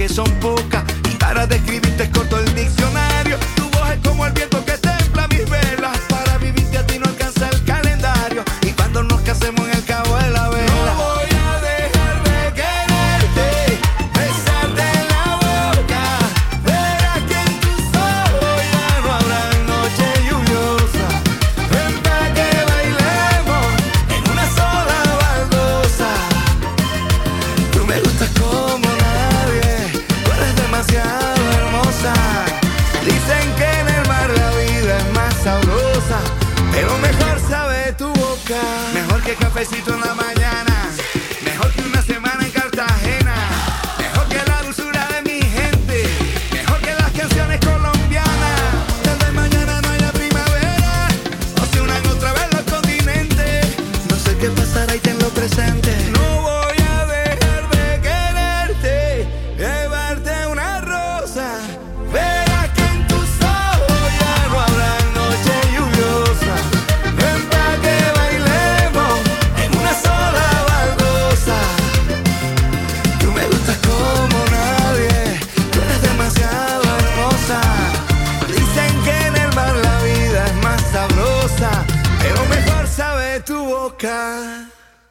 que son pocas y para describirte es corto el diccionario. Tu voz es como el viento que templa mis velas. Para vivirte a ti no alcanza el calendario y cuando nos casemos en el cabo de la vela. No voy a dejar de quererte, besarte en la boca. Verás que en tus ojos ya no habrá noche lluviosa. Ven pa' que bailemos en una sola baldosa. Tú me gustas como nadie, tú eres demasiado hermosa. Dicen que en el mar la vida es más sabrosa, pero mejor sabe tu boca. Mejor que cafecito en la mañana, mejor que una semana en Cartagena, mejor que la dulzura de mi gente, mejor que las canciones colombianas. Tal vez mañana no haya primavera, o se unan otra vez los continentes. No sé qué pasará y tenlo presente. No voy a dejar de quererte, llevarte una rosa. Verás que en tus ojos ya no habrá noche lluviosa. Ven pa' que bailemos en una sola baldosa. Tú me gustas como nadie, tú eres demasiado hermosa. Dicen que en el mar la vida es más sabrosa, pero mejor sabe tu boca.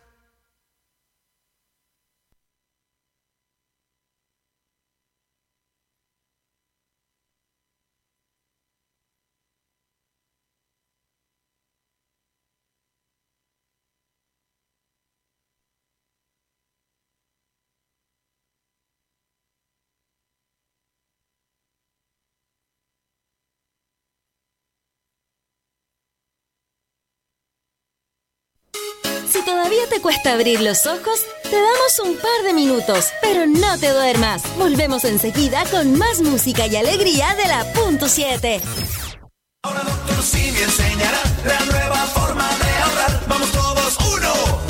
Si todavía te cuesta abrir los ojos, te damos un par de minutos, pero no te duermas. Volvemos enseguida con más música y alegría de la Punto 7. Ahora Dr. Simi enseñará la nueva forma de ahorrar. Vamos todos, 1,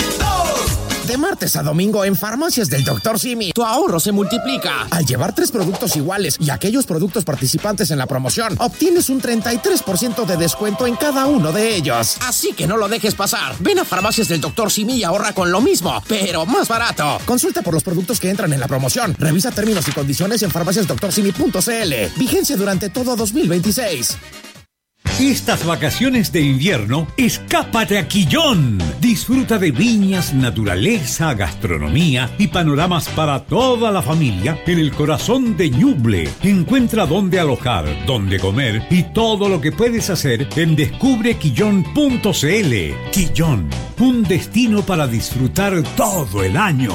2. De martes a domingo en Farmacias del Dr. Simi, tu ahorro se multiplica. Al llevar 3 productos iguales y aquellos productos participantes en la promoción, obtienes un 33% de descuento en cada uno de ellos. Así que no lo dejes pasar. Ven a Farmacias del Dr. Simi y ahorra con lo mismo, pero más barato. Consulta por los productos que entran en la promoción. Revisa términos y condiciones en farmaciasdoctorsimi.cl. Vigencia durante todo 2026. Estas vacaciones de invierno, escápate a Quillón. Disfruta de viñas, naturaleza, gastronomía y panoramas para toda la familia en el corazón de Ñuble. Encuentra dónde alojar, dónde comer y todo lo que puedes hacer en descubrequillón.cl. Quillón, un destino para disfrutar todo el año.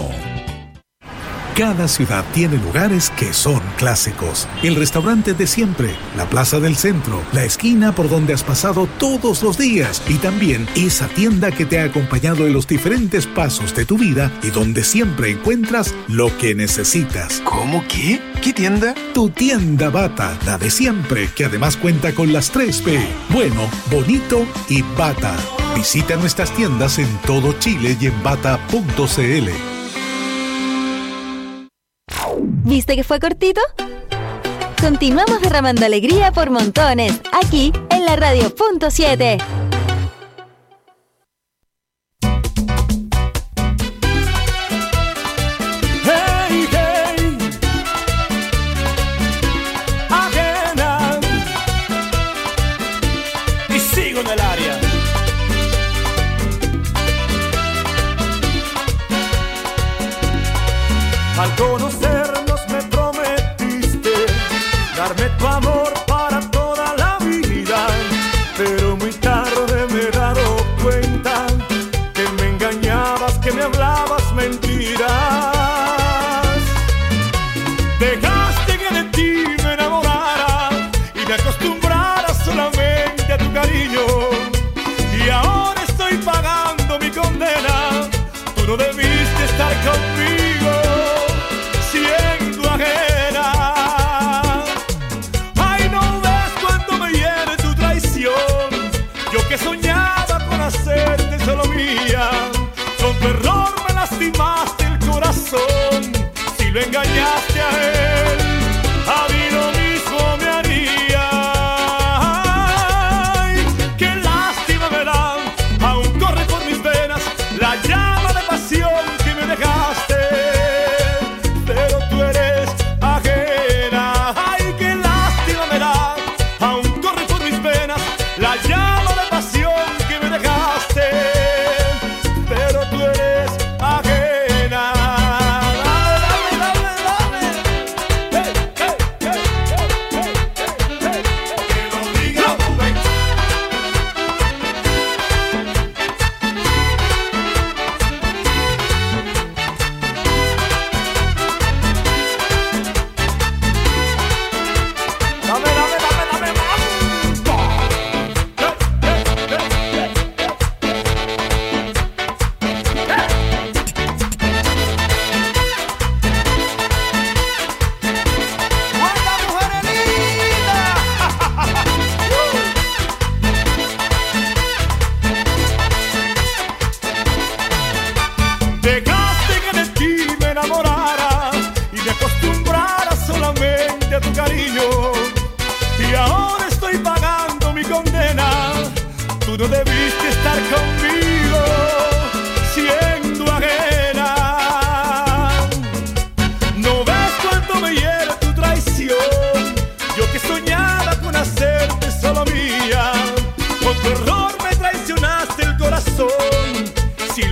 Cada ciudad tiene lugares que son clásicos. El restaurante de siempre, la plaza del centro, la esquina por donde has pasado todos los días y también esa tienda que te ha acompañado en los diferentes pasos de tu vida y donde siempre encuentras lo que necesitas. ¿Cómo qué? ¿Qué tienda? Tu tienda Bata, la de siempre, que además cuenta con las 3P. Bueno, bonito y Bata. Visita nuestras tiendas en todo Chile y en bata.cl. ¿Viste que fue cortito? Continuamos derramando alegría por montones, aquí en la Radio Punto 7. Hey, hey, ajena. Y sigo en el área. Al conocernos me prometiste darme tu amor para toda la vida, pero muy tarde me he dado cuenta que me engañabas, que me hablabas mentiras. Dejaste que de ti me enamorara y me acostumbrara solamente a tu cariño, y ahora estoy pagando mi condena. Tú no debiste estar conmigo siendo ajena. Ay, no ves cuando me hiere tu traición. Yo que soñaba con hacerte solo mía, con tu error me lastimaste el corazón. Si lo engañaste a él, a mí lo mismo me haría. Ay, qué lástima me da, aún corre por mis venas la llama de pasión que me dejaste.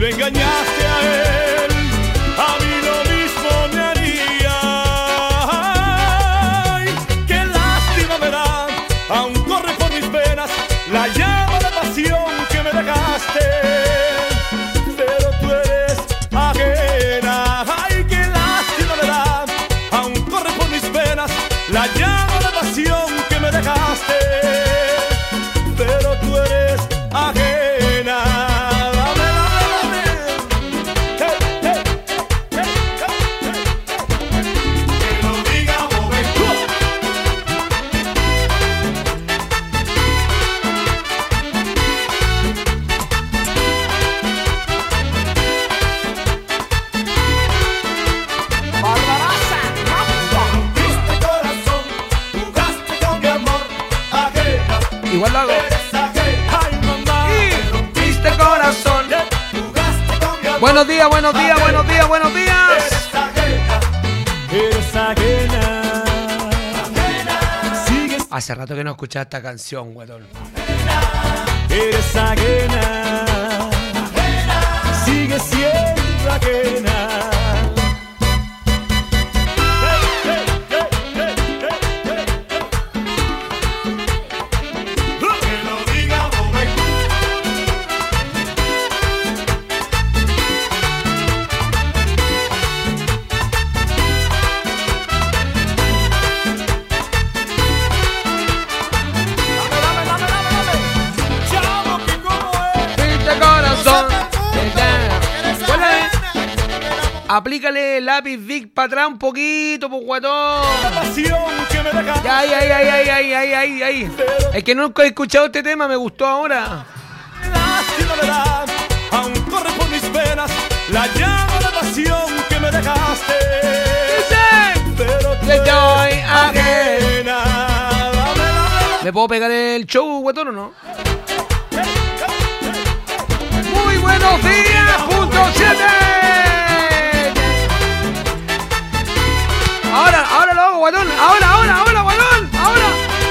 lo engañaste a él, a mí lo mismo me haría. Ay, qué lástima me da, aún corre por mis venas la llama de pasión que me dejaste, pero tú eres ajena. Ay, qué lástima me da, aún corre por mis venas la llama de pasión que me dejaste, pero tú eres ajena. Dame, dame, dame. Que lo diga joven. Igual lo hago. Y rompiste el corazón. Buenos días, buenos días, buenos días, buenos días. Eres ajena. Sigues. Hace rato que no escuchaba esta canción, guatón. Eres ajena. Sigues siendo ajena. Que lo diga joven. Chamo, que como es. Rompiste el corazón. Aplícale el lápiz Vic para atrás un poquito, pues guatón. La pasión que me dejaste. Ay. Es que nunca he escuchado este tema, me gustó ahora. Lástima me da, aún corre por mis venas la llama de pasión que me dejaste. Pero tú eres ajena. Dame. ¿Le puedo pegar el show, guatón, o no? Muy buenos días, punto 7. Ahora lo hago, guatón. Ahora, guatón. Ahora.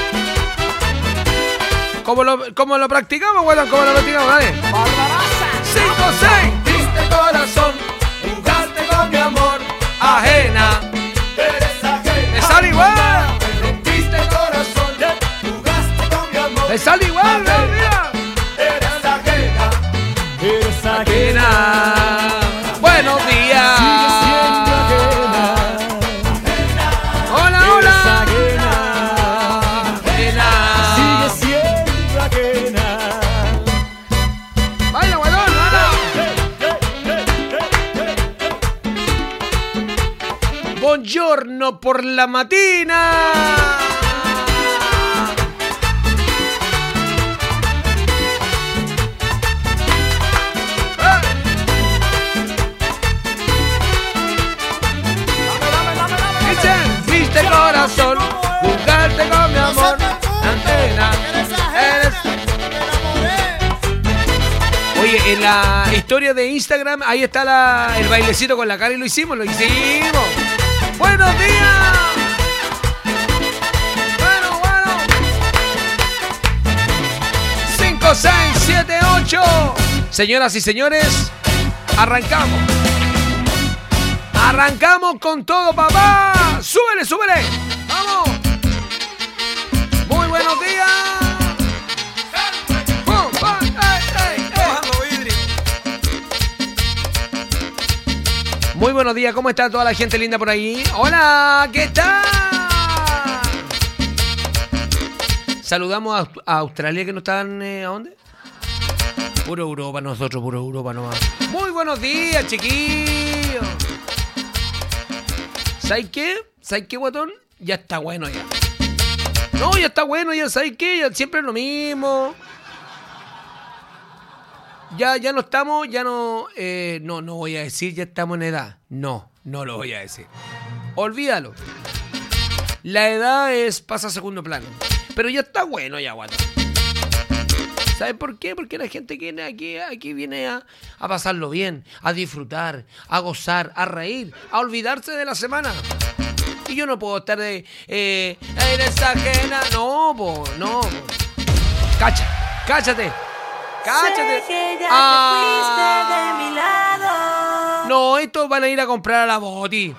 ¿Cómo lo practicamos, guatón? ¿Cómo lo practicamos? Dale. 5, 6. Diste corazón. Jugaste con mi amor. Ajena. Eres ajena. Me sale igual. Rompiste el corazón. Jugaste con mi amor. Me sale igual, mira. Eres ajena. Eres Ajena. Buenos días. Sigues siendo ajena. Hola. Ajena. Sigues siendo ajena. Baila, guatón, baila. Buongiorno por la mattina. Viste corazón, jugarte con mi amor. Antena, eres. Oye, en la historia de Instagram, ahí está el bailecito con la cara y lo hicimos. ¡Buenos días! Bueno. 5, 6, 7, 8. Señoras y señores, arrancamos. Arrancamos con todo, papá. Súbele. Vamos. Muy buenos días. Muy buenos días. ¿Cómo está toda la gente linda por ahí? Hola, ¿qué tal? Saludamos a Australia, que no están... ¿a dónde? Puro Europa, nosotros, puro Europa nomás. Muy buenos días, chiquillos. ¿Sabes qué? Guatón? Ya está bueno ya. No, ya está bueno, ya sabes qué, ya siempre es lo mismo. Ya no estamos, no voy a decir ya estamos en edad. No lo voy a decir. Olvídalo. La edad pasa a segundo plano. Pero ya está bueno ya, guatón. ¿Sabes por qué? Porque la gente que viene aquí viene a pasarlo bien, a disfrutar, a gozar, a reír, a olvidarse de la semana. Y yo no puedo estar de... eres ajena. No. Cáchate. Cáchate. No, estos van a ir a comprar a la Boti.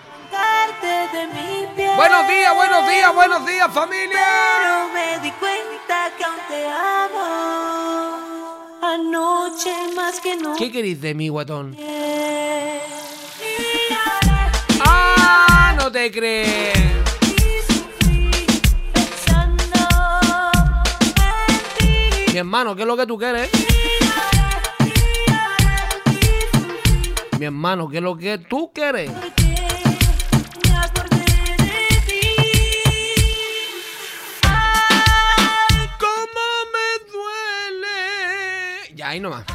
Buenos días, buenos días, buenos días, familia. Pero me di cuenta que aún te amo. Anoche más que no. ¿Qué querés de mí, guatón? No te crees. Mi hermano, ¿qué es lo que tú quieres? Mi hermano, ¿qué es lo que tú quieres? ¿Cómo me duele? Ya, ahí nomás.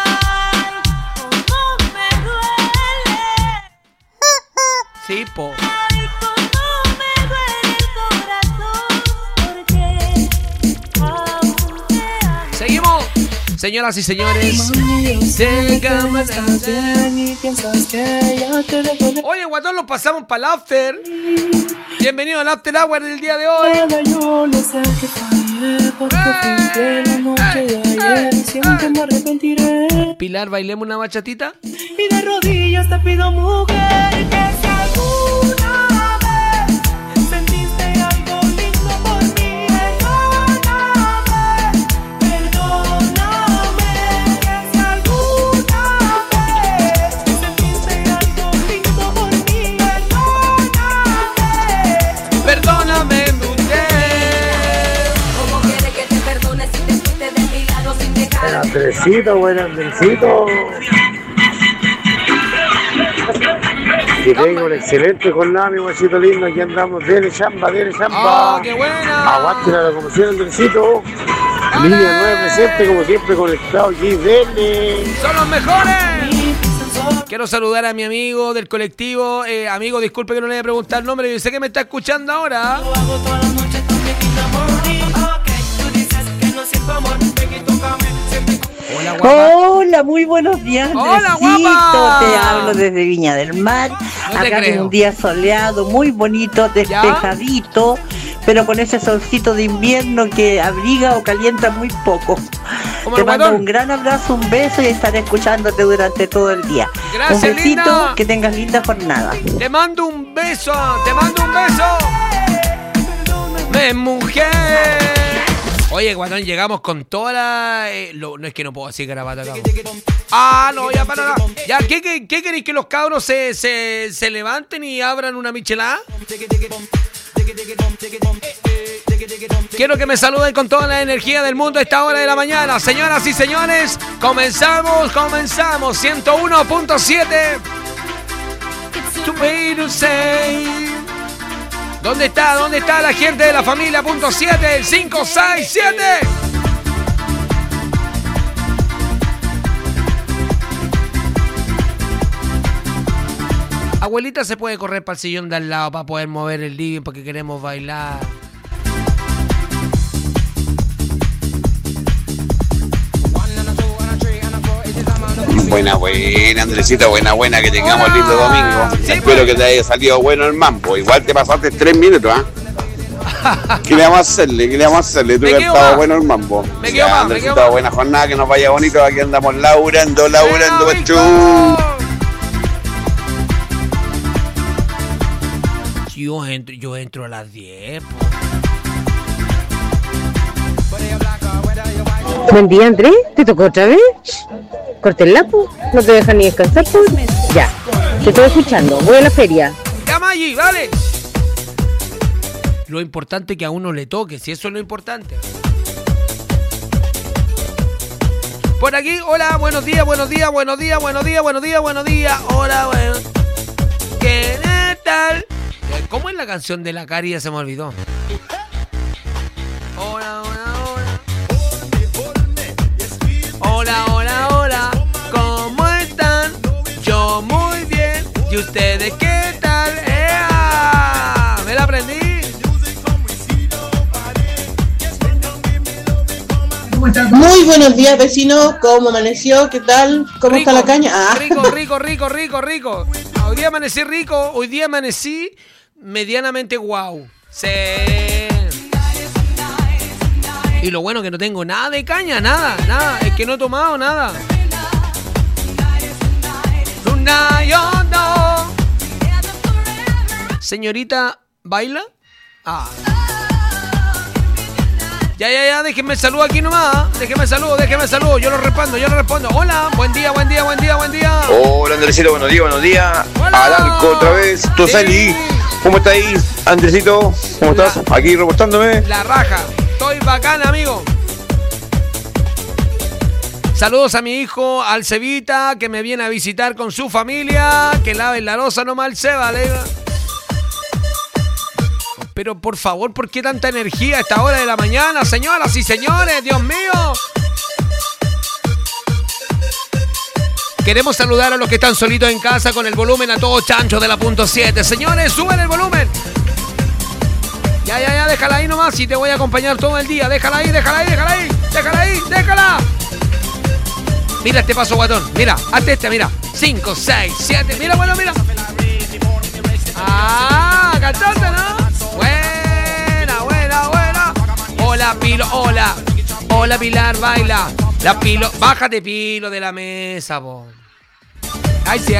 Sí, po. Seguimos, señoras y señores. Oye, guatón, lo pasamos para el after. Bienvenido al After Hour del día de hoy. Pilar, bailemos una bachatita. Y de rodillas te pido, mujer, que si alguna vez sentiste algo lindo por mí, perdóname, que si alguna vez sentiste algo lindo por mí, perdóname, mujer. ¿Cómo quieres que te perdone si te fuiste de mi lado sin dejar? Buenas, Andresito, buenas, Andresito. Que tengo un excelente jornada, mi guachito lindo. Aquí andamos, dele chamba, dele chamba. ¡Oh, qué buena! Aguante la locomoción, Andresito. Línea 9 presente, como siempre, conectado aquí, dele. ¡Son los mejores! Quiero saludar a mi amigo del colectivo. Amigo, disculpe que no le voy a preguntar el nombre, yo sé que me está escuchando ahora. Hola, guapa. Hola, muy buenos días, Hola, Andresito. guapa. Te hablo desde Viña del Mar. No te Acá creo. con un día soleado, muy bonito, despejadito, pero con ese solcito de invierno que abriga o calienta muy poco. Como Te el mando guatón. un gran abrazo, un beso y estaré escuchándote durante todo el día. Gracias, un besito, linda. que tengas linda jornada. Te mando un beso, te mando un beso. De mujer. Oye, guatón, llegamos con toda la... no es que no puedo decir garabato acá. No, ya para nada. Ya, ¿qué queréis que los cabros se levanten y abran una michelada? Quiero que me saluden con toda la energía del mundo a esta hora de la mañana. Señoras y señores, comenzamos. 101.7. To be to say. ¿Dónde está la gente de la familia? .7, el 567. Abuelita se puede correr para el sillón de al lado para poder mover el living porque queremos bailar. Buena, Andresito, buena, que tengamos lindo domingo. Espero que te haya salido bueno el mambo. Igual te pasaste 3 minutos, ¿ah? ¿Qué le vamos a hacerle? Tú que has estado bueno el mambo. Ya, Andresito, buena jornada, que nos vaya bonito. Aquí andamos laburando, macho. Yo entro a las 10, po. Buen día, Andrés. ¿Te tocó otra vez? Corte el lapo. No te dejan ni descansar, pues. Ya. Te estoy escuchando. Voy a la feria. Llama allí, vale. Lo importante es que a uno le toque, si eso es lo importante. Por aquí, hola, buenos días. Hola, bueno. ¿Qué tal? ¿Cómo es la canción de la Cari? Ya se me olvidó. Hola. Hola, ¿cómo están? Yo muy bien. ¿Y ustedes qué tal? ¡Ea! ¿Me la aprendí? Muy buenos días, vecinos. ¿Cómo amaneció? ¿Qué tal? ¿Cómo está la caña? Rico. Hoy día amanecí rico. Hoy día amanecí medianamente guau. Sí. Y lo bueno que no tengo nada de caña, nada. Es que no he tomado nada. Señorita, ¿baila? Ah. Ya, déjenme saludar aquí nomás. Déjenme saludo. Yo lo respondo. Hola, buen día. Hola, Andresito, buenos días. Hola. Al arco otra vez. Tosali, ¿cómo está ahí? Andresito, ¿cómo estás? Aquí reportándome. La raja. Estoy bacán, amigo. Saludos a mi hijo, al Cevita, que me viene a visitar con su familia. Que lave la loza nomás el Seba, le digo. Pero por favor, ¿por qué tanta energía a esta hora de la mañana, señoras y señores? ¡Dios mío! Queremos saludar a los que están solitos en casa con el volumen a todo chancho de la .7. Señores, suben el volumen. Ya, déjala ahí nomás y te voy a acompañar todo el día. Déjala ahí. Mira este paso, guatón. Mira, hazte este, mira. 5, 6, 7. Mira. Ah, ¿cachaste, no? Buena. Hola, Pilo, hola. Hola, Pilar, baila. La Pilo, bájate, Pilo, de la mesa, po. Ahí sí.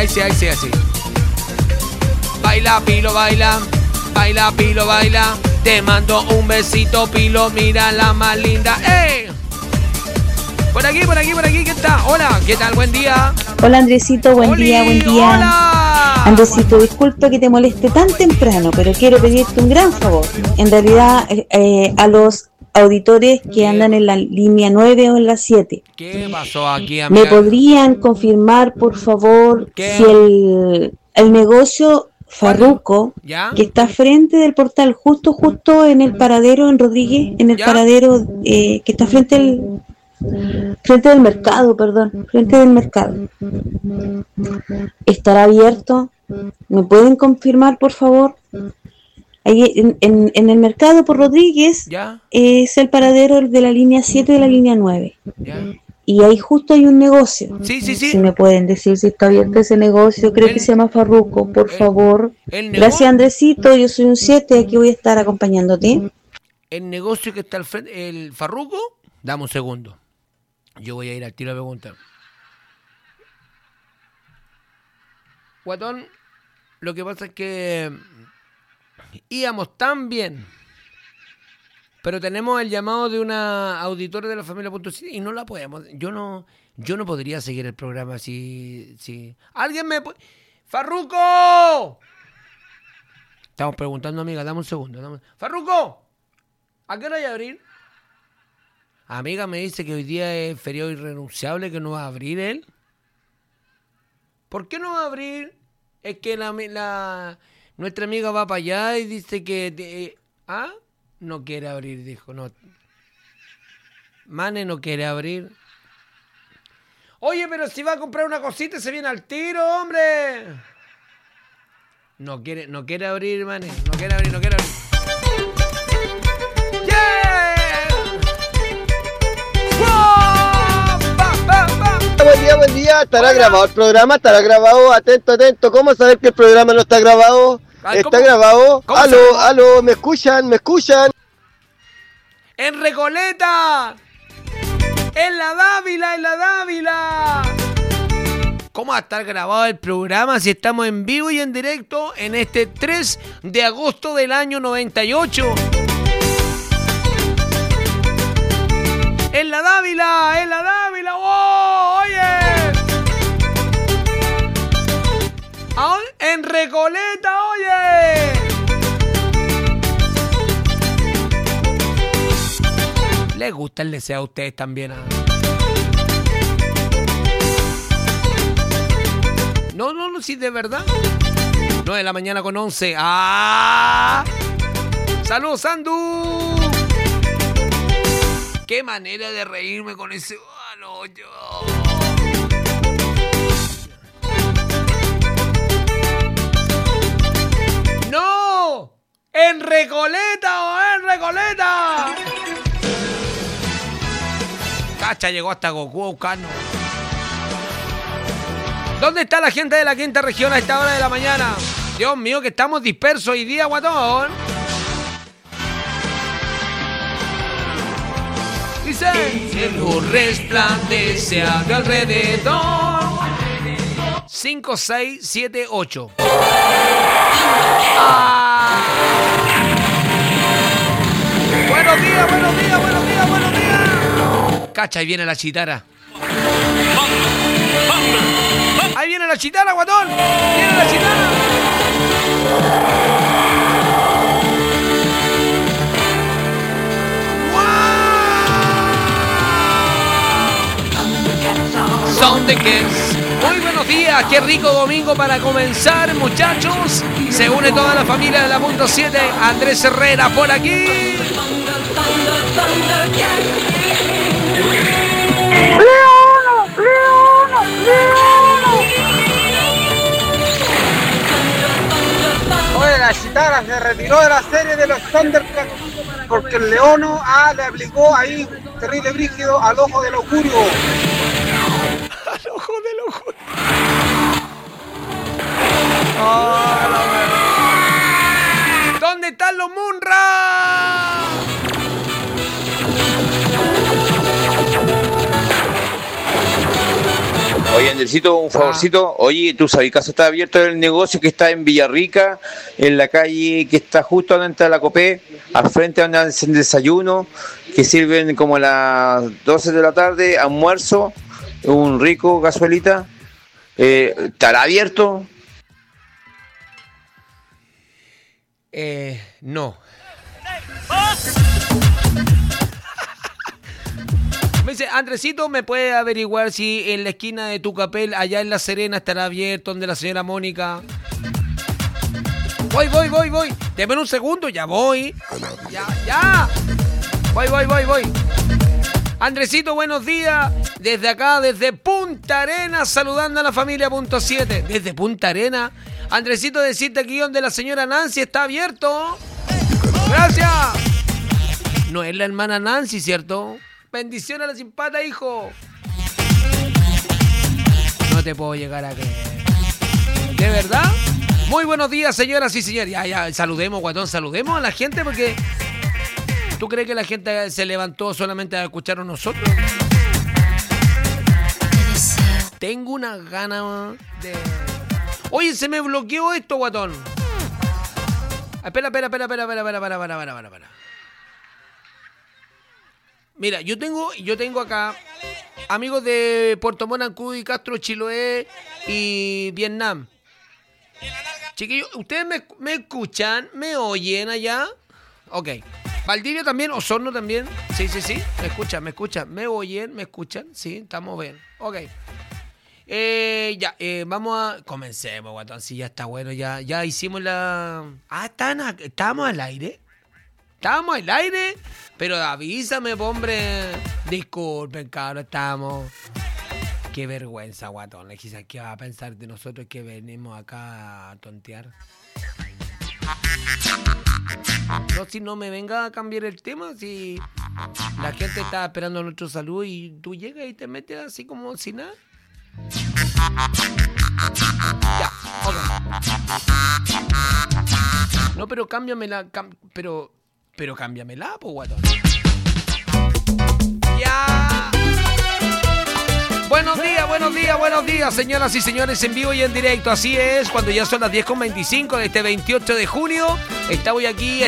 Baila, Pilo, baila. Baila, Pilo, baila. Te mando un besito, Pilo, mira la más linda. ¡Eh! Por aquí, ¿qué tal? Hola, ¿qué tal? Buen día. Hola, Andresito, buen día. Hola. Andresito, disculpa que te moleste tan temprano, pero quiero pedirte un gran favor. En realidad, a los auditores que andan en la línea 9 o en la 7. ¿Qué pasó aquí, amiga? ¿Me podrían confirmar, por favor, ¿qué? Si el negocio Farruco, ¿ya? Que está frente del portal, justo en el paradero en Rodríguez, en el ¿ya? paradero que está frente del mercado, ¿estará abierto? ¿Me pueden confirmar, por favor? Ahí en el mercado por Rodríguez, ¿ya? Es el paradero de la línea 7 de la línea 9. ¿Ya? Y ahí justo hay un negocio. Sí. Si me pueden decir si está abierto ese negocio, creo que se llama Farruco, por favor. Gracias, Andresito, yo soy un 7, aquí voy a estar acompañándote. El negocio que está al frente, el Farruco, dame un segundo. Yo voy a ir al tiro a preguntar. Guatón, lo que pasa es que íbamos tan bien, pero tenemos el llamado de una auditora de la familia .7 y no la podemos. Yo no podría seguir el programa si alguien me puede. ¡Farruco! Estamos preguntando, amiga, dame un segundo. ¡Farruco! ¿A qué hora hay a abrir? Amiga, me dice que hoy día es feriado irrenunciable, que no va a abrir él. ¿Por qué no va a abrir? Es que nuestra amiga va para allá y dice que... no quiere abrir, dijo. No. Mane no quiere abrir. Oye, pero si va a comprar una cosita se viene al tiro, hombre. No quiere abrir, Mane. No quiere abrir. Buen día, estará grabado el programa, atento, ¿cómo saber que el programa no está grabado? ¿Está grabado? Aló, ¿me escuchan? ¡En Recoleta! ¡En la Dávila! ¿Cómo va a estar grabado el programa si estamos en vivo y en directo en este 3 de agosto del año 98? ¡En la Dávila! ¡Oh, oye! ¡En Recoleta, oye! ¿Les gusta el deseo a ustedes también? No, sí, de verdad. 9 de la mañana con 11. ¡Ah! ¡Saludos, Sandu! ¡Qué manera de reírme con ese... ¡No! ¡En Recoleta! Cacha, llegó hasta Goku a buscarnos. ¿Dónde está la gente de la quinta región a esta hora de la mañana? Dios mío, que estamos dispersos hoy día, guatón. dice? Cielo resplandece a tu alrededor. 5, 6, 7, 8. Buenos días, buenos días, buenos días, buenos días. Cacha, ahí viene la chitara. Ahí viene la chitara, guatón. Viene la chitara. Son de Kids. Muy buenos días, qué rico domingo para comenzar, muchachos. Se une toda la familia de la Punto 7. Andrés Herrera por aquí. Oye, la Chitara se retiró de la serie de los Thundercats porque el Leono le aplicó ahí un terrible brígido al ojo del augurio. Al ojo del augurio. ¿Dónde están los Munra? Oye, Andresito, un favorcito. Oye, ¿tú sabes que está abierto el negocio que está en Villarrica, en la calle que está justo adentro de la Copé, al frente donde hacen desayuno, que sirven como a las 12 de la tarde, almuerzo, un rico cazuelita? ¿Estará abierto? No. Me dice, Andresito, ¿me puede averiguar si en la esquina de Tucapel, allá en La Serena, estará abierto donde la señora Mónica? Voy. Deme un segundo, ya voy. Ya. Voy. Andresito, buenos días. Desde acá, desde Punta Arenas, saludando a la familia Punto 7. Desde Punta Arenas. Andresito, decirte aquí donde la señora Nancy está abierto. Gracias. No es la hermana Nancy, ¿cierto? Bendición a la simpata, hijo. No te puedo llegar a creer. ¿De verdad? Muy buenos días, señoras y señores. Ya, saludemos, guatón, saludemos a la gente porque... ¿Tú crees que la gente se levantó solamente a escuchar a nosotros? Tengo una gana de... Oye, se me bloqueó esto, guatón. Espera. Mira, yo tengo acá amigos de Puerto Montt, Ancud, Castro, Chiloé y Vietnam. Chiquillos, ¿ustedes me escuchan? ¿Me oyen allá? Ok. Valdivia también, Osorno también. Sí. Me escuchan. ¿Me oyen? ¿Me escuchan? Sí, estamos bien. Ok. Vamos a... Comencemos, guatón. Sí, ya está bueno. Ya hicimos la... ¿Estamos al aire? ¿Estamos al aire? Pero avísame, hombre. Disculpen, cabrón, estamos... Qué vergüenza, guatón. Quizás ¿qué va a pensar de nosotros que venimos acá a tontear? No, si no me venga a cambiar el tema, si la gente está esperando nuestro saludo y tú llegas y te metes así como si nada. Ya, ok. No, pero cámbiamela, pero cámbiamela, po, guatón. Ya. Buenos días, señoras y señores, en vivo y en directo. Así es, cuando ya son las 10:25 de este 28 de junio. Estoy aquí.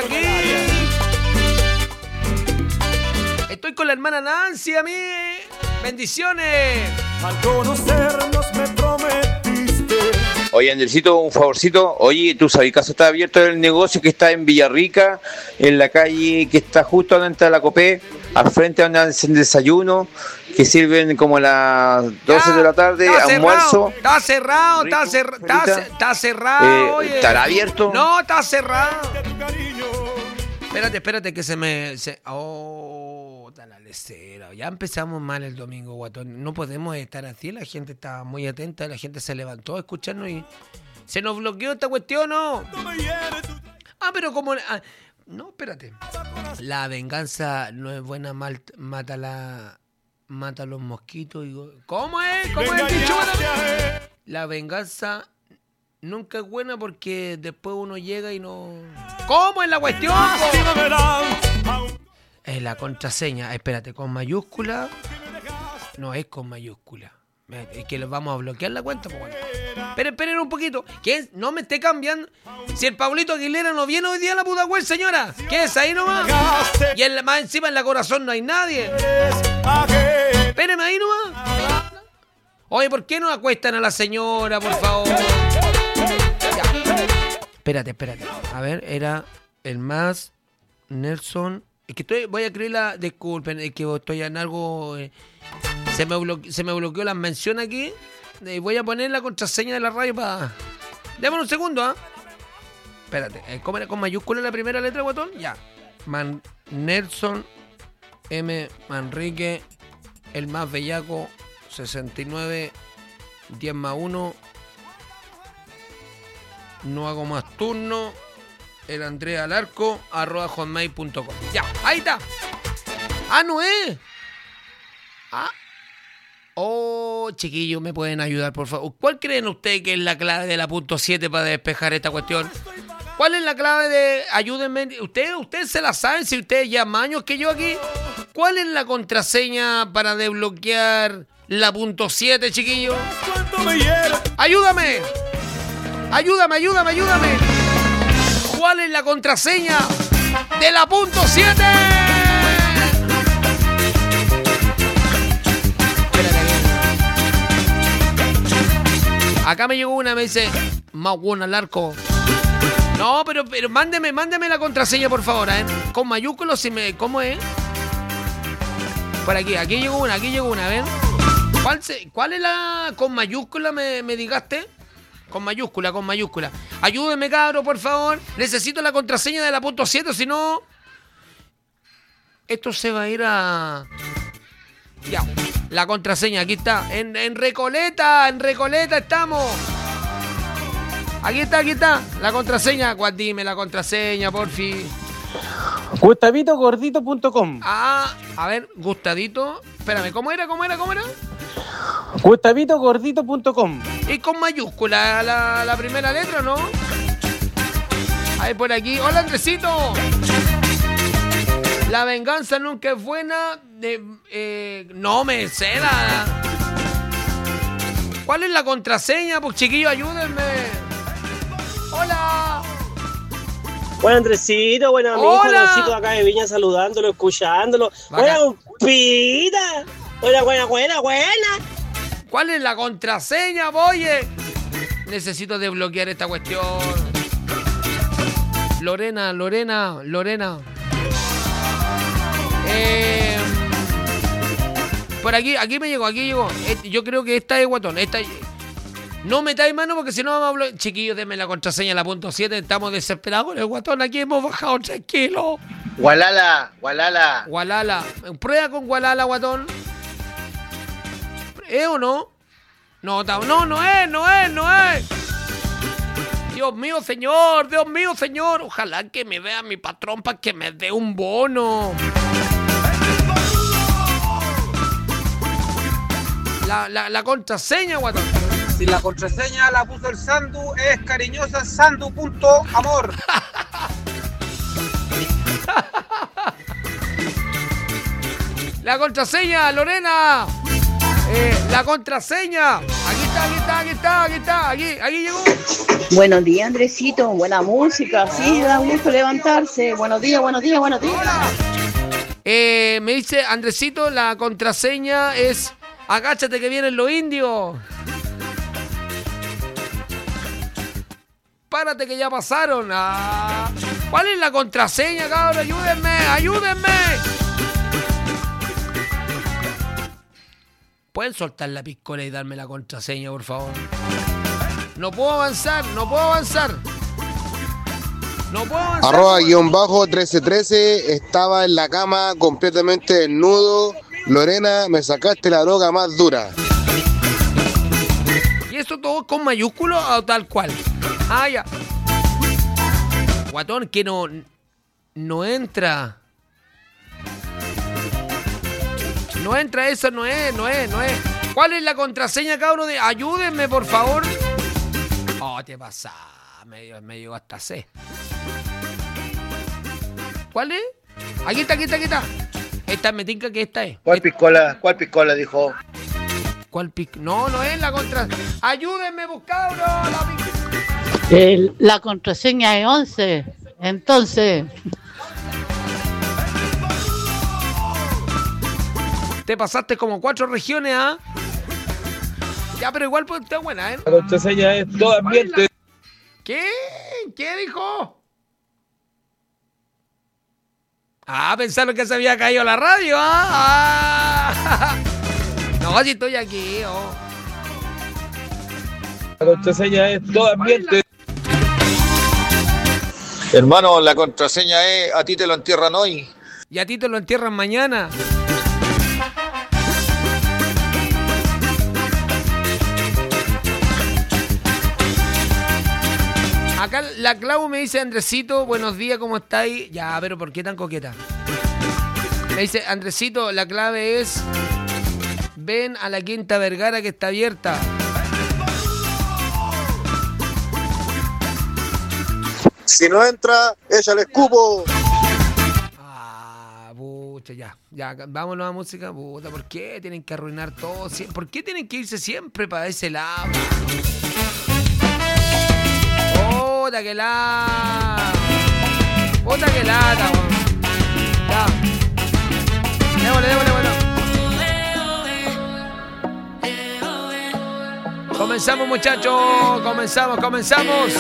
Estoy con la hermana Nancy, a mí. Bendiciones. Al conocernos me prometiste. Oye, Andresito, un favorcito. Oye, ¿tú sabes que está abierto el negocio que está en Villarrica, en la calle que está justo adentro de la Copé, al frente donde hacen desayuno, que sirven como a las 12 de la tarde, almuerzo? Está cerrado. Oye. ¿Estará abierto? No, está cerrado. Espérate que la lecera. Ya empezamos mal el domingo, guatón. No podemos estar así, la gente está muy atenta, la gente se levantó a escucharnos y se nos bloqueó esta cuestión, ¿no? Pero como... no, espérate. La venganza no es buena, mata los mosquitos. ¿Cómo es? ¿Cómo es el dicho? La venganza nunca es buena porque después uno llega y no... ¿Cómo es la cuestión? La contraseña, espérate, con mayúscula. No es con mayúscula. Es que les vamos a bloquear la cuenta. Pues bueno. Pero esperen un poquito. Que no me esté cambiando. Si el Pablito Aguilera no viene hoy día a la puta web, señora. ¿Qué es ahí nomás? Y más encima en la corazón no hay nadie. Espéreme ahí nomás. Oye, ¿por qué no acuestan a la señora, por favor? Ya. Espérate. A ver, era el más Nelson. Es que voy a escribir disculpen, es que estoy en algo. Se me bloqueó la mención aquí. Voy a poner la contraseña de la radio para. Démosle un segundo, ¿ah? Espérate, ¿cómo era con mayúscula la primera letra, guatón? Ya. Nelson M. Manrique, el más bellaco, 69, 10 más 1. No hago más turno. El Andrea Alarco, @hotmail.com. Ya, ahí está. No es. Chiquillos, ¿me pueden ayudar, por favor? ¿Cuál creen ustedes que es la clave de la .7 para despejar esta cuestión? ¿Cuál es la clave de... Ayúdenme. ¿Ustedes se la saben si ustedes llevan años que yo aquí? ¿Cuál es la contraseña para desbloquear la .7, chiquillos? ¡Ayúdame! ¡Ayúdame! ¿Cuál es la contraseña de la .7? Acá me llegó una, me dice más bueno al arco. No, pero mándeme la contraseña, por favor, ¿eh? Con mayúsculas, ¿cómo es? Por aquí llegó una, a ver. ¿Cuál es la con mayúscula me digaste? Con mayúscula. Ayúdenme, cabro, por favor. Necesito la contraseña de la .7, si no... Esto se va a ir a... Ya, la contraseña, aquí está. En Recoleta estamos. Aquí está. La contraseña. Dime la contraseña, porfi. GustavitoGordito.com. A ver, Gustavito. Espérame, ¿cómo era? GustavitoGordito.com. Y con mayúscula la primera letra, ¿no? Ahí por aquí. Hola, Andresito. La venganza nunca es buena. No me sé la... ¿Cuál es la contraseña? Pues chiquillos, ayúdenme. Hola. Bueno, Andresito, bueno, mi hijo Andresito acá de Viña saludándolo, escuchándolo. Buena compita. Buena. ¿Cuál es la contraseña, oye? Necesito desbloquear esta cuestión. Lorena. Por aquí me llegó. Yo creo que esta es guatón. No metáis mano porque si no vamos a hablar. Chiquillos, denme la contraseña, la .7. Estamos desesperados con el guatón. Aquí hemos bajado 3 kilos. Gualala. Prueba con Gualala, guatón. ¿Es o no? No es. Dios mío, señor. Ojalá que me vea mi patrón para que me dé un bono. La contraseña, guatón. Si la contraseña la puso el Sandu, es cariñosa sandu.amor. La contraseña, Lorena. La contraseña. Aquí está. Aquí llegó. Buenos días, Andresito. Buena música. Sí, da gusto levantarse. Buenos días. Me dice Andresito, la contraseña es... Agáchate que vienen los indios. Párate que ya pasaron. ¿Cuál es la contraseña, cabrón? Ayúdenme. ¿Pueden soltar la piscola y darme la contraseña, por favor? No puedo avanzar. @_1313. Estaba en la cama completamente desnudo. Lorena, me sacaste la droga más dura. ¿Y esto todo con mayúsculo o tal cual? Ya. Guatón, que no entra. No entra, eso no es. ¿Cuál es la contraseña, cabrón? Ayúdenme, por favor. Te pasa. Me llegó hasta C. ¿Cuál es? Aquí está. Esta me tinca que esta es. ¿Cuál piscola, dijo? ¿Cuál No es la contra... ¡Ayúdenme, buscado! La contraseña es 11. Entonces... Te pasaste como 4 regiones, ¿ah? Ya, pero igual pues está buena, ¿eh? La contraseña es todo ambiente. ¿Qué? ¿Qué dijo? Pensaron que se había caído la radio, ¿ah? No, si estoy aquí, La contraseña es todo ambiente. Hermano, la contraseña es a ti te lo entierran hoy. Y a ti te lo entierran mañana. Acá la Clau me dice, Andresito, buenos días, ¿cómo estáis? Ya, pero ¿por qué tan coqueta? Me dice, Andresito, la clave es... Ven a la Quinta Vergara que está abierta. Si no entra, échale escupo. Pucha, ya, vámonos a música. Puta, ¿por qué tienen que arruinar todo? ¿Por qué tienen que irse siempre para ese lado? Puta que lata, weón. Ya. Démosle, bueno. Comenzamos, muchachos. Comenzamos.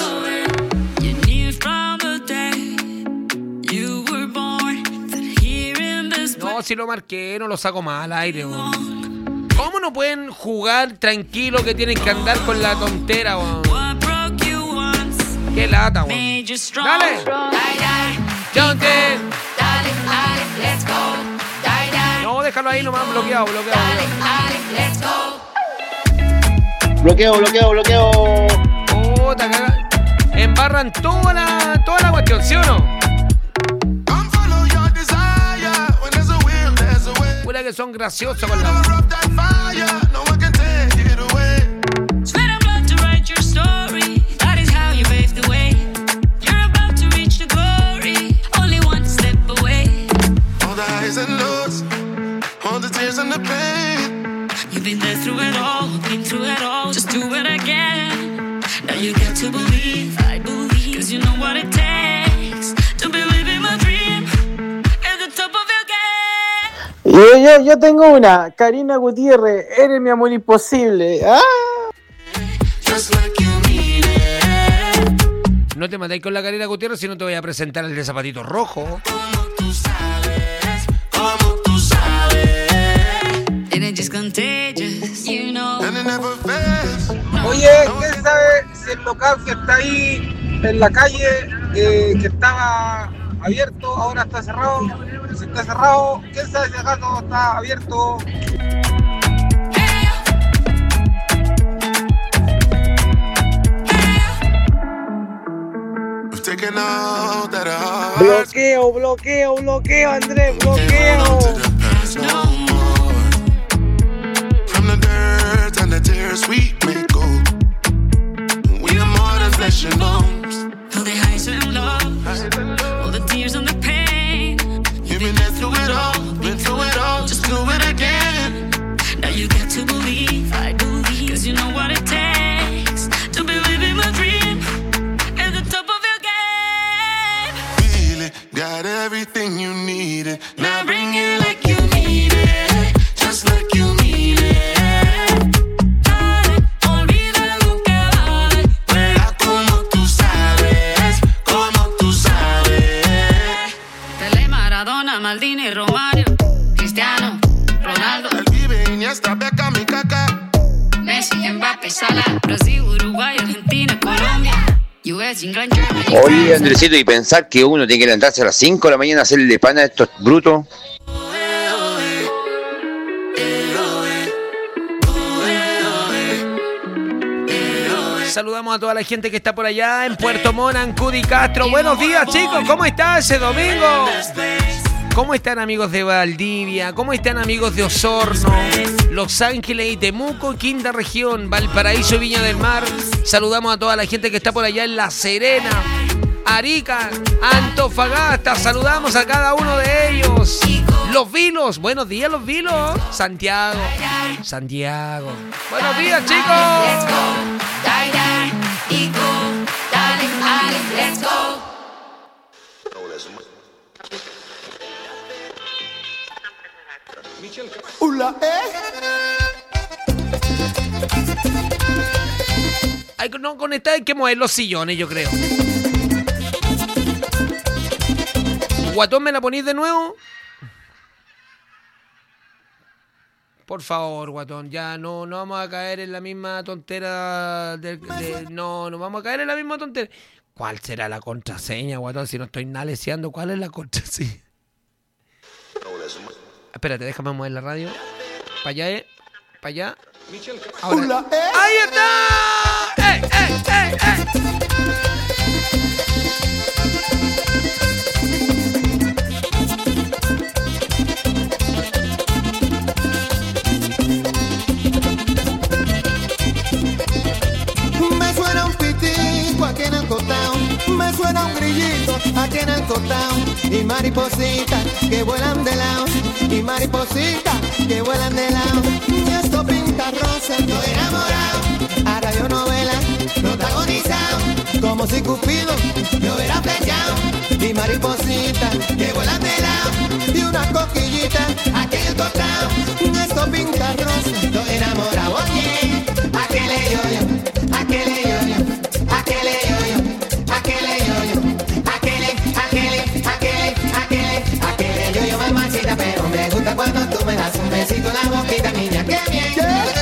No, si lo marqué, no lo saco más al aire, weón. ¿Cómo no pueden jugar tranquilo que tienen que andar con la tontera, weón? Qué lata, weón. Dale. No, déjalo ahí nomás, bloqueado. Bloqueo. Puta, caga. Embarran toda la cuestión, ¿sí o no? Pura que son graciosos con la... You've been there through it all, just do it again. Now you got to believe, I believe, cause you know what it takes to believe in my dream at the top of your game. Yo tengo una, Karina Gutiérrez, eres mi amor imposible. Just like you need it. No te matéis con la Karina Gutiérrez si no te voy a presentar el de zapatito rojo. Just contagious, you know. Oye, ¿quién sabe si el local que está ahí en la calle, que estaba abierto, ahora está cerrado? Si está cerrado, ¿quién sabe si acaso está abierto? Bloqueo, Andrés, bloqueo. The tears we may go. We are more than flesh and bones. All the highs and lows, all the tears and the pain. You've been there through it all, just do it again. Now you got to believe, I believe, cause you know what it takes to believe in my dream at the top of your game. Feel it, got everything you needed. Now bring it like you need it, just like you need it. Maldini, Romario, Cristiano, Ronaldo, el Vive, Iniesta, Beckham y Kaká, Messi, Mbappé, Salah, Brasil, Uruguay, Argentina, Colombia, US, England, Germany. Oye, Andresito, y pensar que uno tiene que levantarse a las 5 de la mañana a hacerle pan a estos brutos. Saludamos a toda la gente que está por allá en Puerto Montt, Ancud y Castro. Buenos días, chicos, ¿cómo está ese domingo? ¿Cómo están, amigos de Valdivia? ¿Cómo están, amigos de Osorno, Los Ángeles y Temuco, quinta región, Valparaíso y Viña del Mar? Saludamos a toda la gente que está por allá en La Serena. Arica, Antofagasta, saludamos a cada uno de ellos. Los Vilos, buenos días Los Vilos. Santiago. Buenos días, chicos. Hay que no conectar, hay que mover los sillones, yo creo. Guatón, ¿me la ponís de nuevo? Por favor, Guatón, ya no vamos a caer en la misma tontera. No vamos a caer en la misma tontera. ¿Cuál será la contraseña, Guatón? Si no estoy naleceando, ¿cuál es la contraseña? Espérate, déjame mover la radio. Para allá, para allá. Ahora. ¡Ahí está! ¡Ey! Me suena un pitico aquí en el cotao, me suena un grillito aquí en el cotao, y maripositas que vuelan de lado, y maripositas que vuelan de lado, y esto pinta rosa, estoy enamorado, a radionovela protagonizado, como si Cupido me hubiera flechado, y maripositas que vuelan de lado, y una coquillita aquí en el cotao, esto pinta rosa, estoy enamorado, oye, aquele yo-yo. Aquele yo-yo, aquele yo-yo, aquele yo-yo, aquele yo-yo mamacita, pero me gusta cuando tú me das un besito en la boquita, niña, qué bien.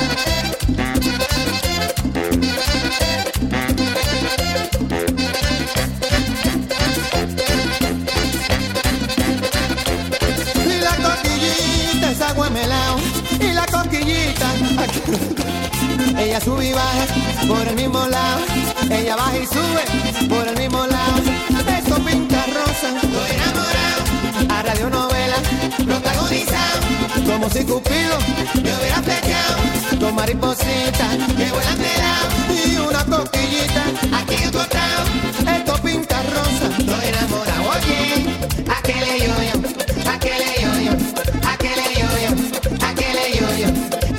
Y la coquillita es agua melao, y la coquillita ella sube y baja por el mismo lado, ella baja y sube por el mismo lado, eso pinta rosa, estoy enamorado, a radionovela protagonizado, como si Cupido me hubiera flechado, con maripositas que vuelan de lado, y una coquillita aquí encontrado, esto pinta rosa, estoy enamorado, oye, aquele yo-yo, aquele yo-yo, aquele yo-yo, aquele yo-yo,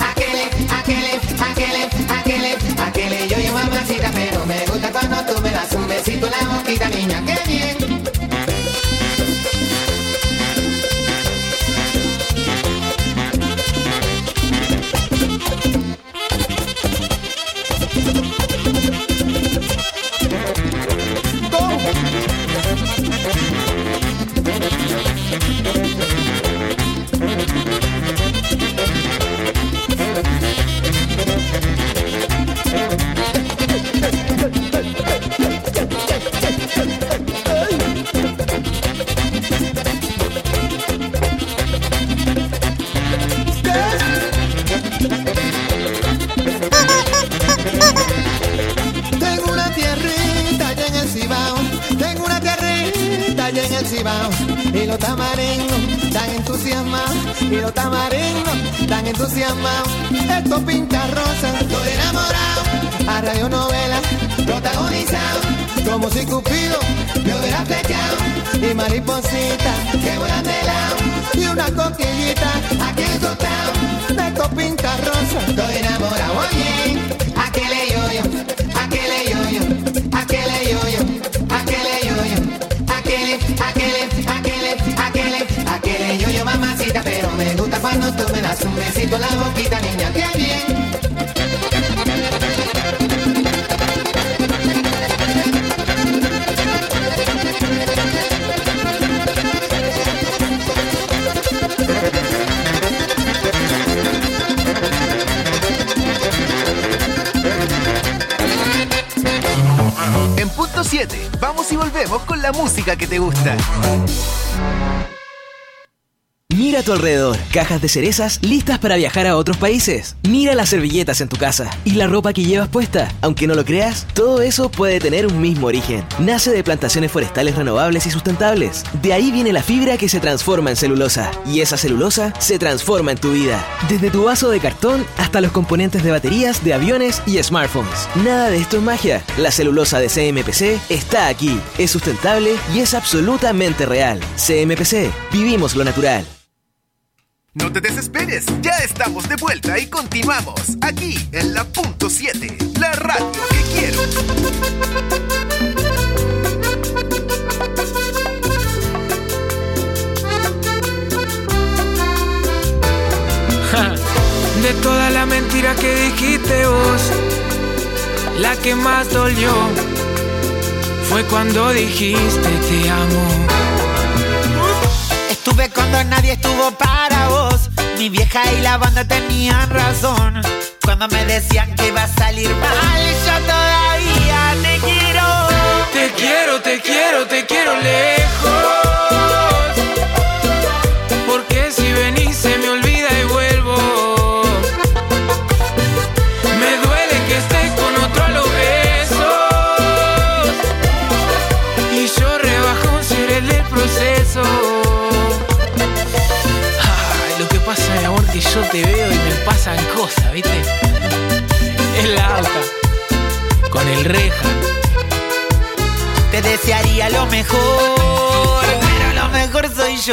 aquele yo-yo mamacita, pero me gusta cuando tú me das un besito en la boquita, niña, qué bien. Y los tamaringos tan entusiasmados, y los tamaringos tan entusiasmados, esto pinta rosa, estoy enamorado, a radionovela protagonizado, como si Cupido me hubiera flechado, y maripositas que vuelan de lado, y una coquillita aquí encontrado, esto pinta rosa, estoy enamorado, oye, aquele yo-yo, aquele yo-yo, aquele yo-yo, aquele yo-yo, aquele yo-yo mamacita, pero me gusta cuando tú me das un besito en la boquita, niña, qué bien. En punto 7, vamos y volvemos con la música que te gusta. Mira a tu alrededor, cajas de cerezas listas para viajar a otros países. Mira las servilletas en tu casa y la ropa que llevas puesta. Aunque no lo creas, todo eso puede tener un mismo origen. Nace de plantaciones forestales renovables y sustentables. De ahí viene la fibra que se transforma en celulosa. Y esa celulosa se transforma en tu vida. Desde tu vaso de cartón hasta los componentes de baterías de aviones y smartphones. Nada de esto es magia. La celulosa de CMPC está aquí. Es sustentable y es absolutamente real. CMPC. Vivimos lo natural. No te desesperes, ya estamos de vuelta y continuamos aquí en la Punto 7, la radio que quiero. De toda la mentira que dijiste vos, la que más dolió fue cuando dijiste te amo. Estuve cuando nadie estuvo para vos. Mi vieja y la banda tenían razón cuando me decían que iba a salir mal. Yo todavía te quiero. Te quiero, te quiero, te quiero lejos. Porque si venís se me olvida y vuelvo. Me duele que estés con otro a los besos. Y yo rebajo ser el del proceso. Pasa, mi amor, que yo te veo y me pasan cosas, ¿viste? Es la alta con el reja. Te desearía lo mejor, pero lo mejor soy yo.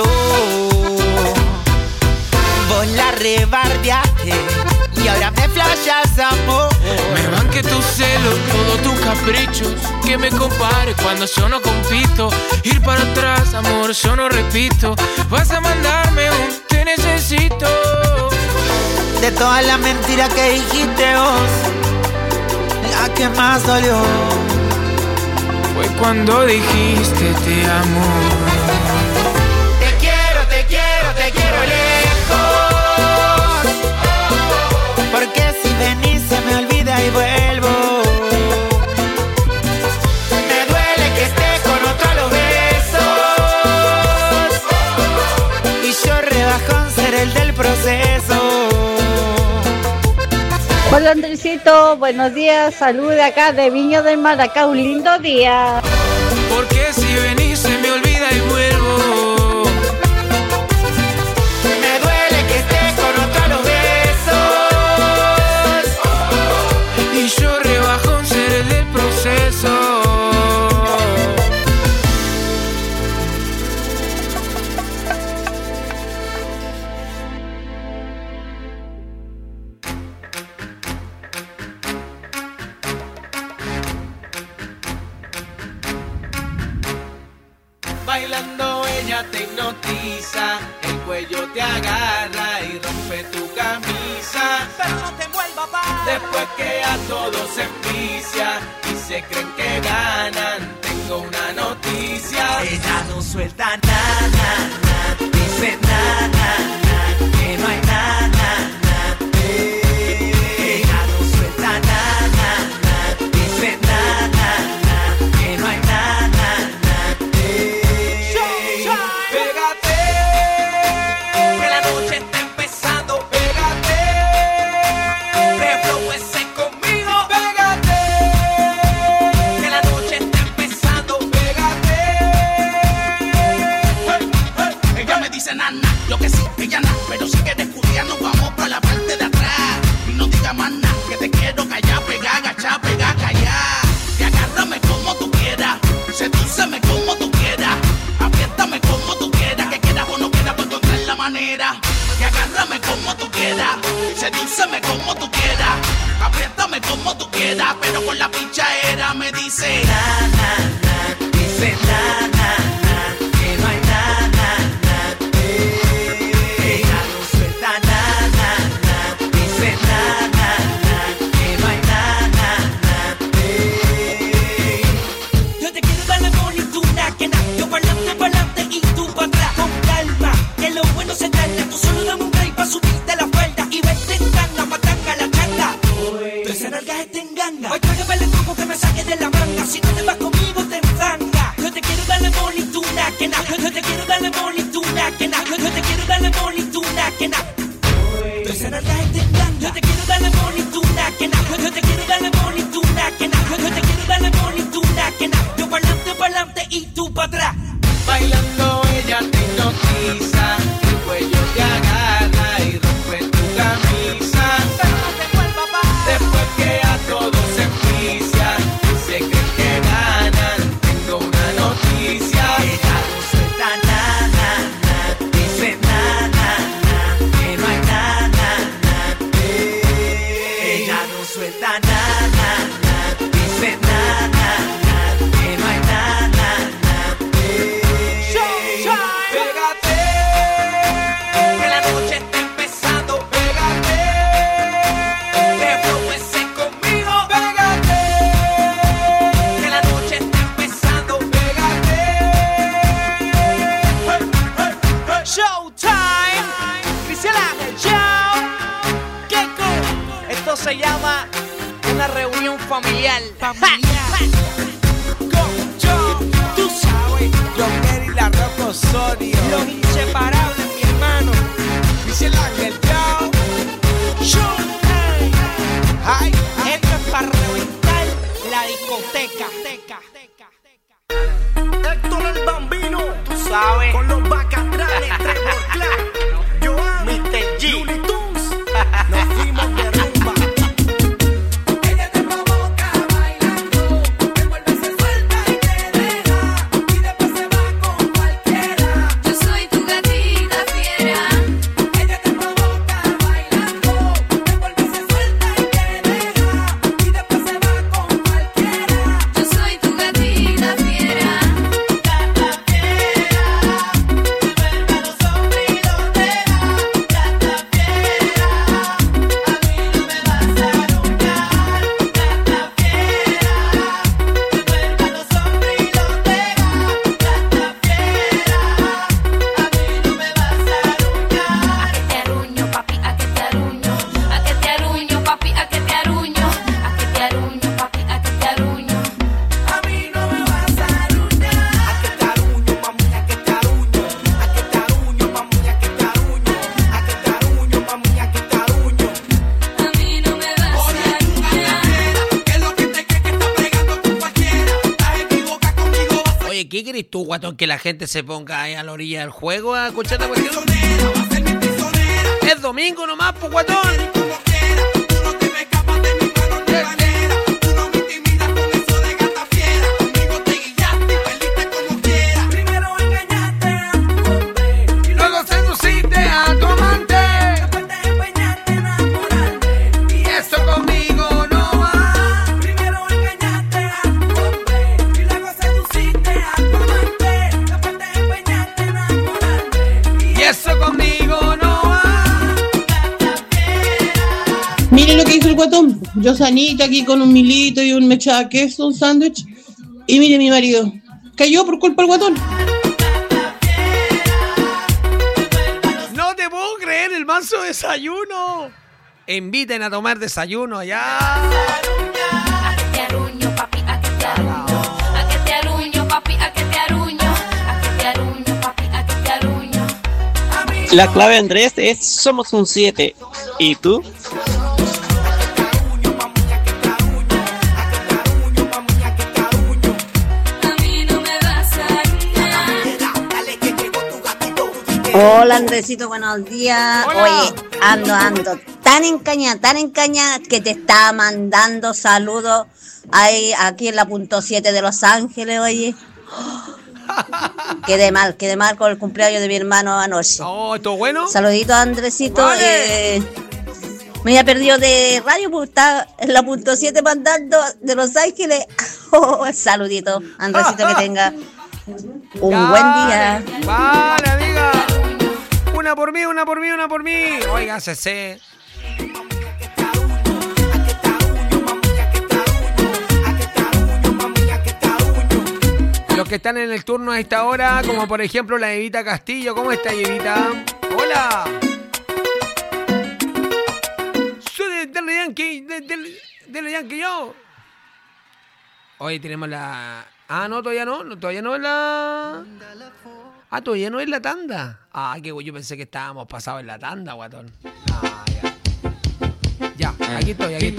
Vos la rebardeaste y ahora me flashas amor. Me van que tus celos, todos tus caprichos, que me compares cuando yo no compito. Ir para atrás, amor, yo no repito. Vas a mandarme un te necesito. De todas las mentiras que dijiste vos, la que más dolió fue cuando dijiste te amo. Te quiero, te quiero, te quiero lejos. Porque si venís se me olvida y vuelvo. Me duele que estés con otro a los besos. Y yo rebajo en ser el del proceso. Hola Andresito, buenos días, saludos acá de Viña del Mar, acá un lindo día. Porque si venís se me olvida y vuelvo. Me duele que estés con otro a los besos. Y yo rebajo en ser el del proceso. Bailando ella te hipnotiza, el cuello te agarra y rompe tu camisa. Pero no te vuelva pa. Después que a todos se envicia y se creen que ganan, tengo una noticia. Ella no suelta nada, dice nada, que no hay nada. Ella no suelta nada, dice nada, que no hay nada. Yo que sí, ella no, pero si quieres culiar nos vamos para la parte de atrás. Y no diga más nada, que te quiero callar, pegar, agachar, pegar, callar. Y agárrame como tú quieras, sedúceme como tú quieras, apriétame como tú quieras, que quieras o no quieras, voy a encontrar la manera. Y agárrame como tú quieras, sedúceme como tú quieras, apriétame como tú quieras, pero con la pichadera me dice na, na, na, dice na, na, na, que no hay nada. Hoy trágame el truco que me saque de la manga. Si no te vas conmigo te enfanga. Yo te quiero familiar. Con yo, tú sabes, Joker y la Roca Osorio. Los inseparables, mi hermano. Dice el ángel, yo. Ay, esto es para reventar la discoteca. Héctor el Bambino, tú sabes, con los bacatrales, Trevor Clark, Joan, Mr. G, Looney Tunes, nos fuimos de rumba. Ella te provoca bailando, te vuelve se suelta y te deja, y después se va con cualquiera. Yo soy tu gatita fiera. Ella te provoca bailando, te vuelve se suelta y te deja, y después se va con cualquiera. Yo soy tu gatita fiera. ¿Qué querés tú, guatón, que la gente se ponga ahí a la orilla del juego a escuchar esta cuestión? Es domingo nomás, pues, guatón. Miren lo que hizo el guatón. Yo sanita aquí con un milito y un mechada de queso, un sándwich. Y mire mi marido. Cayó por culpa del guatón. No te puedo creer, el manso desayuno. Inviten a tomar desayuno allá. La clave, Andrés, es somos un 7. ¿Y tú? Hola Andresito, buenos días. Hola. Oye, ando tan encañada que te estaba mandando saludos ahí, aquí en la punto 7 de Los Ángeles, oye. Quedé mal con el cumpleaños de mi hermano anoche. Oh, ¿todo bueno? Saluditos Andresito. Vale. Me había perdido de radio porque estaba en la punto 7 mandando de Los Ángeles. Oh, saludito, Andresito, que tenga un buen día. Vale, amiga. Una por mí. Oiga, CC. Los que están en el turno a esta hora, como por ejemplo la Evita Castillo. ¿Cómo está, Evita? ¡Hola! Soy del Yankee yo. Hoy tenemos la... Ah, no, todavía no es la... Ah, todavía no es la tanda. Ah, que yo pensé que estábamos pasados en la tanda, guatón. Ah, ya. Ya, aquí estoy.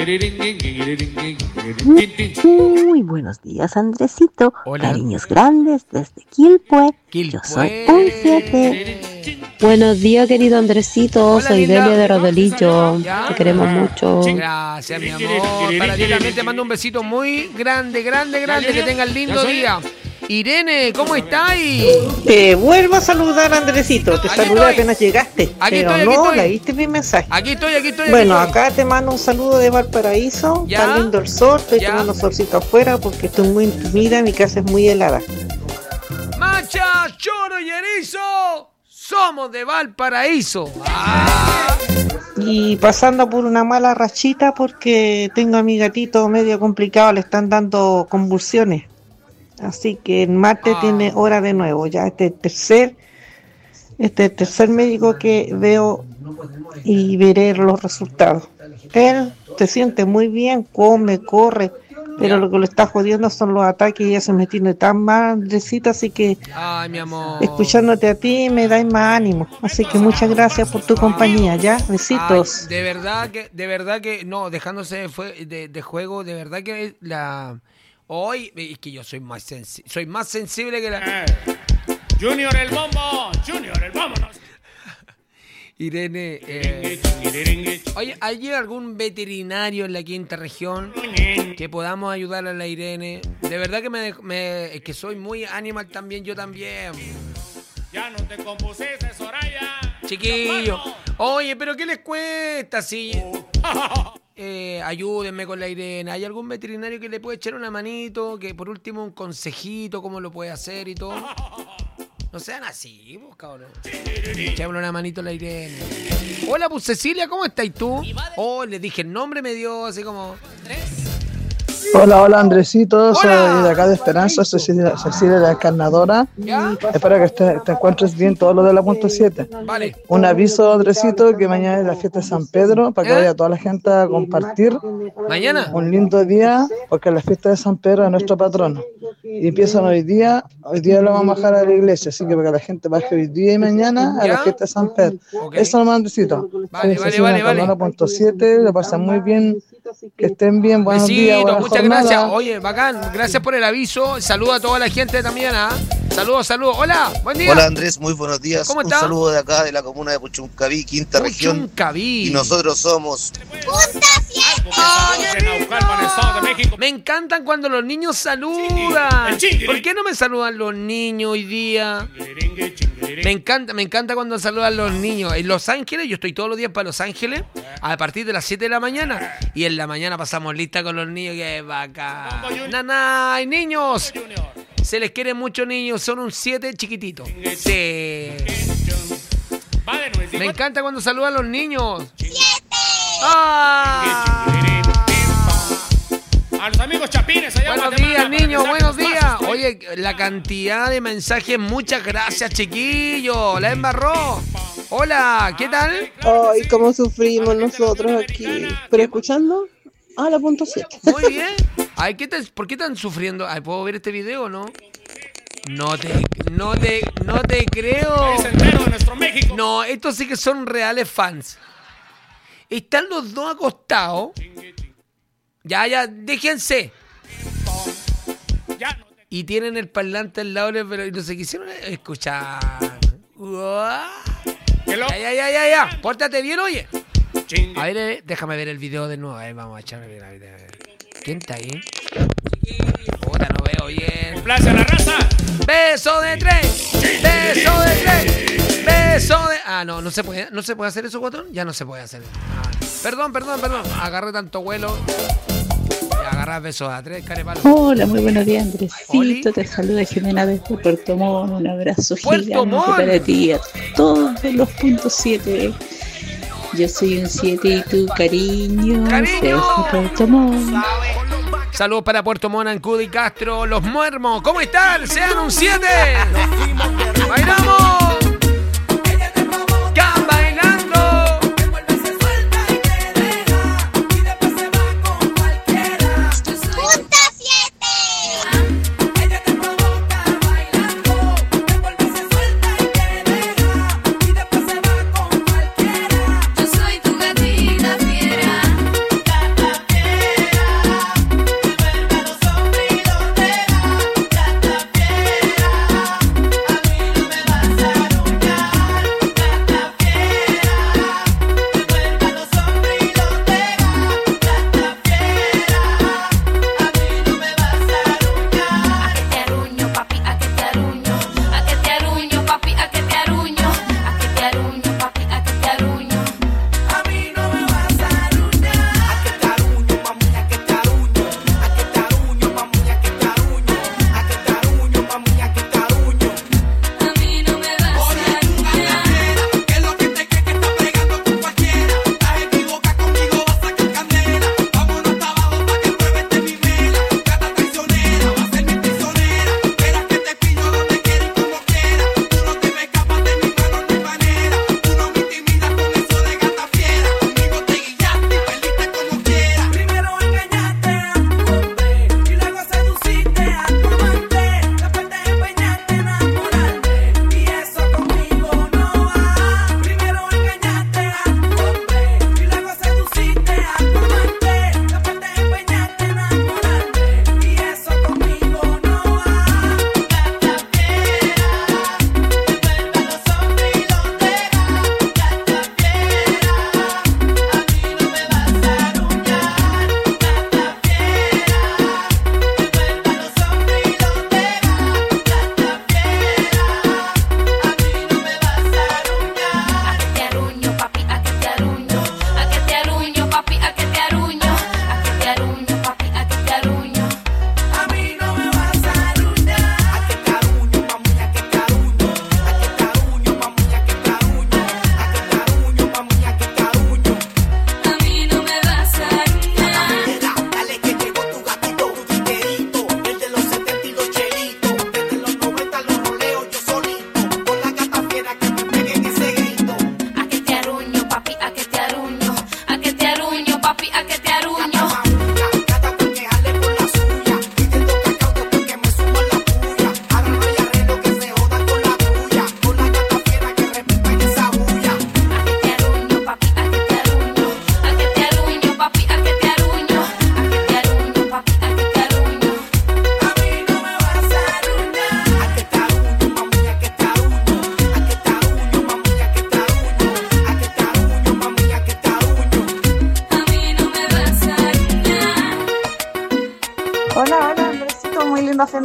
Muy buenos días, Andresito. Hola. Cariños grandes desde Quilpue. Yo soy un 7. Buenos días, querido Andresito. Hola, soy linda. Delia de Rodelillo. Te queremos mucho. Gracias, mi amor. Para ti también te mando un besito muy grande. Que tengas lindo día. Irene, ¿cómo estáis? Te vuelvo a saludar, Andresito. Te saludé apenas llegaste. Pero no leíste mi mensaje. Aquí estoy. Bueno, acá te mando un saludo de Valparaíso. ¿Ya? Está lindo el sol. Estoy ¿Ya? tomando solcito afuera porque estoy muy intimida. Mi casa es muy helada. Macha, Choro y Erizo, somos de Valparaíso. Y pasando por una mala rachita porque tengo a mi gatito medio complicado. Le están dando convulsiones. Así que el martes tiene hora de nuevo. Ya este tercer médico que veo y veré los resultados. Él se siente muy bien, come, corre, Pero lo que lo está jodiendo son los ataques y ella se me tiene tan mal, Andresito, así que ay, mi amor, escuchándote a ti me dais más ánimo. Así que muchas gracias por tu compañía, ¿ya? Besitos. Ay, de verdad que, no, dejándose de juego, de verdad que hoy, es que yo soy más sensible que la... Junior el bombo, vámonos. Irene, oye, ¿hay algún veterinario en la quinta región que podamos ayudar a la Irene? De verdad que es que soy muy animal también, yo también. Ya no te compusiste, Soraya. Chiquillo, oye, pero ¿qué les cuesta si... ayúdenme con la Irene. ¿Hay algún veterinario que le puede echar una manito? Que por último un consejito, cómo lo puede hacer y todo. No sean así, pues, cabrón. Echémosle una manito a la Irene. Hola, pues Cecilia, ¿cómo estás tú? Oh, le dije el nombre, me dio así como... Hola, Andresito. Soy de acá de Esperanza, Cecilia la Encarnadora. Espero que te encuentres bien todo lo de la punto 7. Vale. Un aviso, Andresito, que mañana es la fiesta de San Pedro, para que vaya toda la gente a compartir. ¿Mañana? Un lindo día, porque la fiesta de San Pedro es nuestro patrono. Y empiezan hoy día lo vamos a bajar a la iglesia, así que para que la gente baje hoy día y mañana a la fiesta de San Pedro. Okay. Eso nomás, Andresito. Vale. Punto 7, lo pasan muy bien. Que estén bien, buenos días, buenas muchas jornada. Gracias. Oye, bacán, gracias por el aviso. Saludo a toda la gente también, Saludos. Hola, buen día. Hola Andrés, muy buenos días. ¿Cómo está? Un saludo de acá de la comuna de Puchuncaví, quinta región. Y nosotros somos Punta 7. Me encantan cuando los niños saludan. ¿Por qué no me saludan los niños hoy día? Me encanta cuando saludan los niños. En Los Ángeles, yo estoy todos los días para Los Ángeles a partir de las 7 de la mañana. Y en la mañana pasamos lista con los niños, que bacán. ¡Nanay, niños! Se les quiere mucho, niños. Son un 7 chiquitito. Sí. Me encanta cuando saludan los niños. A los amigos chapines allá. Buenos días, niños, buenos días. Oye, la cantidad de mensajes, muchas gracias, chiquillos. La embarró. Hola, ¿qué tal? Ay, cómo sufrimos nosotros aquí. ¿Pero escuchando? La punto 7. Muy bien. Ay, ¿por qué están sufriendo? Ay, ¿puedo ver este video o no? No te creo. No, estos sí que son reales fans. Están los dos acostados. Ya, déjense. Y tienen el parlante al lado, pero no se quisieron escuchar. Ya. Pórtate bien, oye. A ver, déjame ver el video de nuevo. A ver, vamos a echarle bien. A ver. ¿Quién está ahí? Puta, no veo bien. ¡Complace a la raza! ¡Beso de 3! ¡Beso de 3! ¡Beso de... no se puede hacer eso, Guatón. Ya no se puede hacer. Perdón. Agarré tanto vuelo. Agarrar besos a 3, carepalo. Hola, muy buenos días, Andresito. Te saluda Jimena desde Puerto Montt. Un abrazo gigante para ti y a todos los puntos 7. Yo soy un 7 y tú, cariño. Desde Puerto Montt. Saludos para Puerto Montt, Ancud y Castro. Los Muermos, ¿cómo están? ¡Sean un 7! ¡Bailamos! Pasa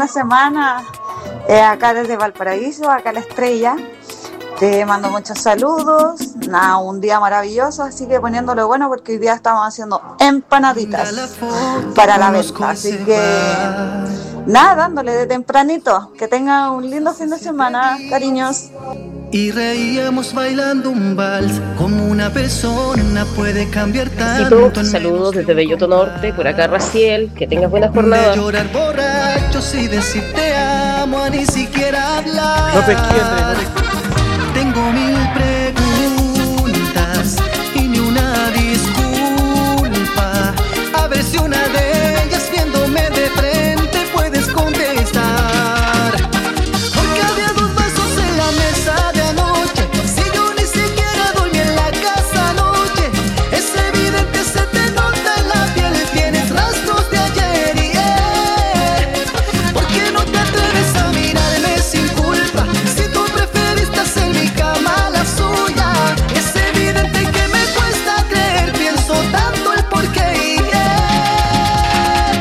de semana. Acá desde Valparaíso, acá La Estrella. Te mando muchos saludos. Nada, un día maravilloso, así que poniéndole bueno porque hoy día estamos haciendo empanaditas para la venta. Así que nada, dándole de tempranito. Que tengan un lindo fin de semana, cariños. Y reíamos bailando un vals, como una persona puede cambiar tanto. Saludos desde Belloto Norte, por acá Raciel, que tengas buena jornada. De llorar borrachos y decir te amo a ni siquiera hablar. No pesqué, Andrés. Tengo 1000 preguntas y ni una disculpa. A ver si una de ellas viéndome de frente puedes contestar. Porque había 2 vasos en la mesa de anoche. Si yo ni siquiera dormí en la casa anoche. Es evidente, se te nota en la piel. Tienes rastros de ayer y ¿por qué no te atreves a mirarme sin culpa? Si tú preferiste hacer mi cama la suya. Es evidente que me cuesta creer. Pienso tanto el porqué y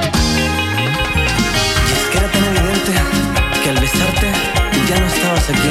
es que era tan evidente que al besarte ya no estabas aquí.